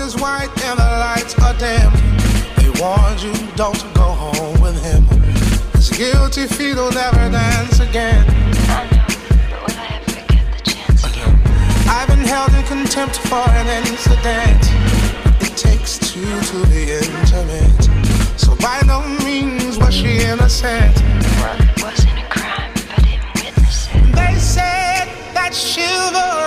is white and the lights are dim. They warned you don't go home with him. His guilty feet will never dance again. I know, but will I ever get the chance again? I've been held in contempt for an incident. It takes two to be intimate. So by no means was she innocent. Well, it wasn't a crime if I didn't witness it. They said that chivalry